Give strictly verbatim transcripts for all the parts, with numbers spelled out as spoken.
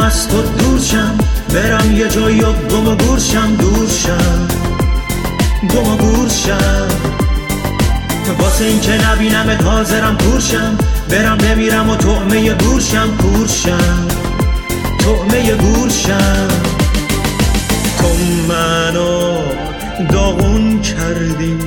از تو دور شم، برم یه جایی و گم و گور شم، دور شم گم و گور شم. واسه این که نبینمت حاضرم کور شم، برم بمیرم و طعمه گور شم، کور شم طعمه گور شم. تو منو داغون کردی،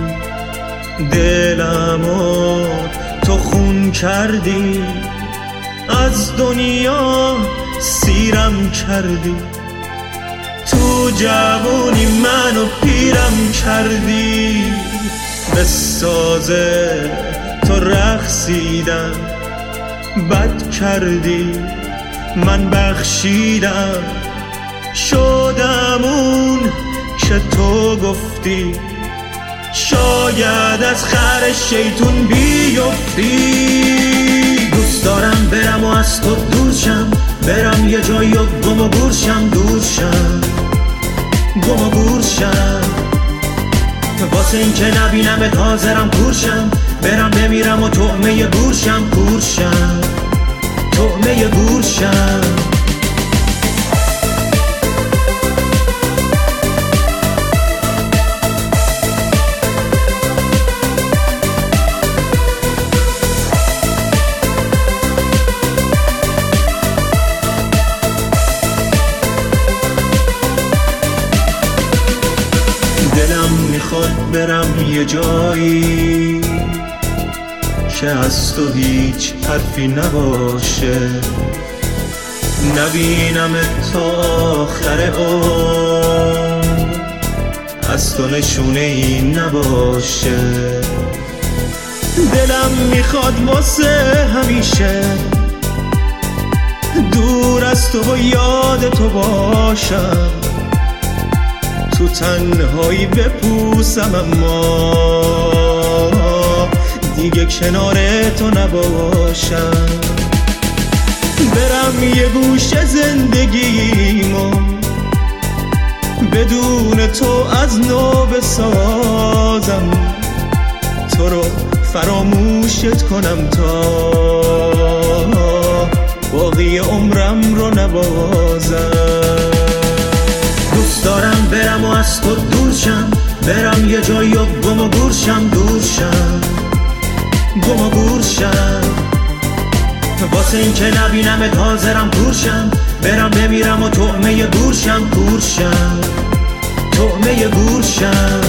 دلمو تو خون کردی، از دنیا سیرم کردی، تو جوونی منو پیرم کردی. به سازه تو رقصیدم، بد کردی من بخشیدم، شدم اون که تو گفتی، شاید از خر شیطون بیفتی. دوست دارم برم و از تو دور شم، برم یه جایی و گم و گور شم، دور شم گم و گور شم. واسه این که نبینمت حاضرم کور شم، برم بمیرم و طعمه گور شم، کور شم طعمه گور شم. دلم میخواد برم یه جایی که از تو هیچ حرفی نباشه، نبینم تا آخر عمر، از تو نشونه ای نباشه. دلم میخواد واسه همیشه دور از تو و یاد تو باشم، تو تنهایی بپوسم اما دیگه کنار تو نباشم. برم یه گوشه زندگیمو بدون تو از نو بسازم، تو رو فراموشت کنم تا باقی عمرم رو نبازم. دوست دارم برم و از تو دور شم، برم یه جایی و گم و گور شم، دور شم گم و گور شم. واسه این که نبینمت حاضرم کور شم، برم بمیرم و طعمه گور شم، کور شم طعمه گور شم.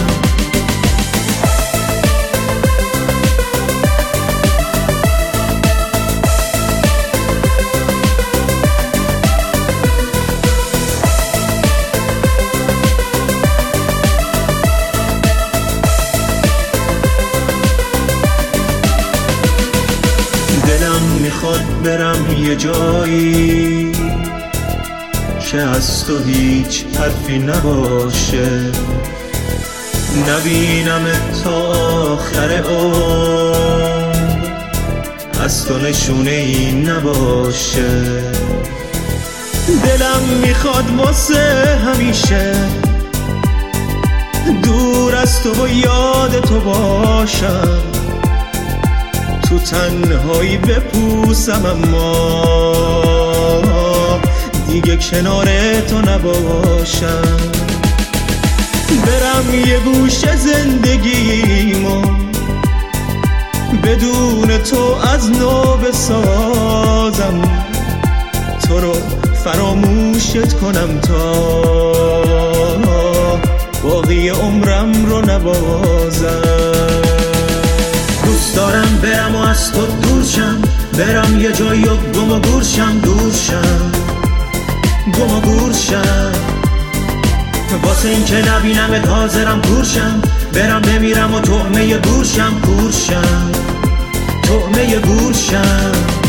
میخواد برم یه جایی که از تو هیچ حرفی نباشه، نبینم تا آخر عمر، از تو نشونه ای نباشه. دلم میخواد واسه همیشه دور از تو و یاد تو باشم، تو تنهایی بپوسم اما دیگه کنار تو نباشم. برم یه گوشه زندگیمو بدون تو از نو بسازم، تو رو فراموشت کنم تا باقی عمرم رو نبازم. دوست دارم برم و از تو دور شم، برم یه جایی و گم و گور شم، دور شم گم و گور شم. واسه این که نبینمت حاضرم کور شم، برم بمیرم و طعمه گور شم، کور شم طعمه گور شم.